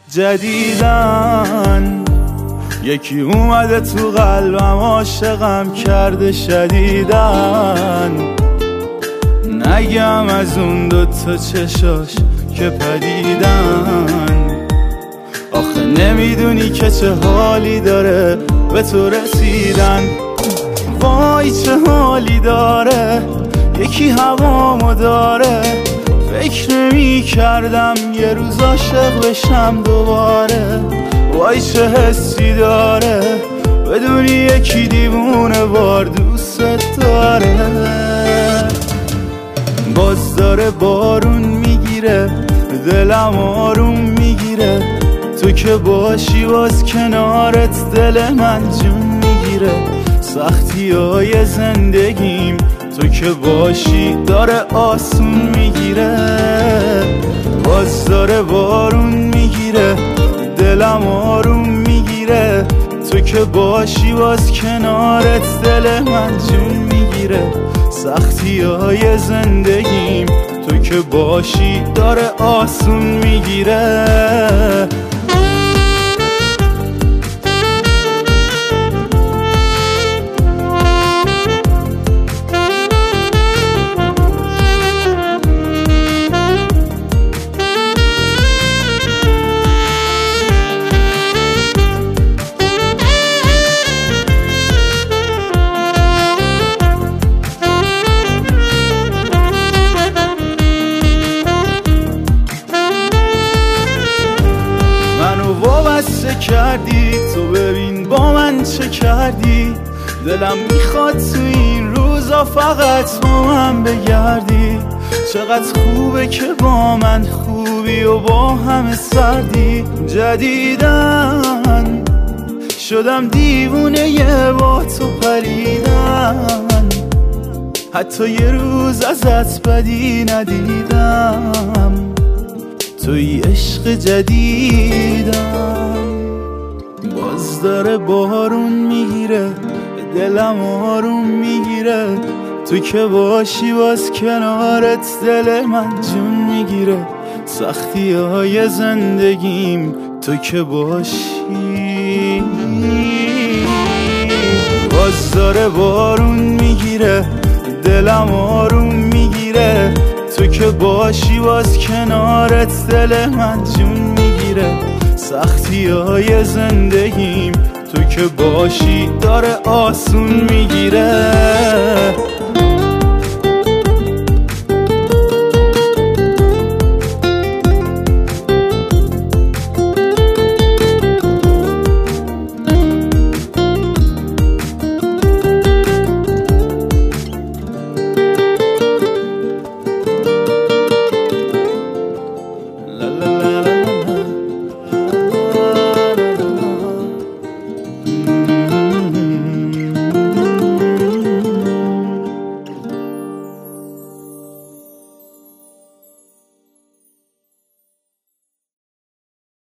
جدیدن یکی اومده تو قلبم عاشقم کرده شدیدن. نگم از اون دوتا چشاش که پدیدن، آخه نمیدونی که چه حالی داره به تو رسیدن. وای چه حالی داره یکی هوامو داره، فکر نمی کردم یه روز عاشق بشم دوباره. وای چه حسی داره بدونی یکی دیوونه وار دوست داره. باز داره بارون میگیره دلم آروم میگیره، تو که باشی باز کنارت دل من جون میگیره. سختی های زندگیم تو که باشی داره آسون میگیره. باز داره بارون میگیره دلم آروم میگیره، تو که باشی باز کنارت دل من جون میگیره. سختی های زندگیم تو که باشی داره آسون میگیره. وابسته کردی تو ببین با من چه کردی، دلم میخواد تو این روزا فقط با من بگردی. چقدر خوبه که با من خوبی و با همه سردی. جدیدن شدم دیوونه یه با تو پریدن، حتی یه روز ازت بدی ندیدم. توی عشق جدیدم باز داره بارون میگیره دلم آروم میگیره، تو که باشی باز کنارت دل من جون میگیره. سختی های زندگیم تو که باشی باز داره بارون میگیره دلم آروم میگیره، تو که باشی باز کنارت دل من جون میگیره. سختی های زندگیم تو که باشی داره آسون میگیره.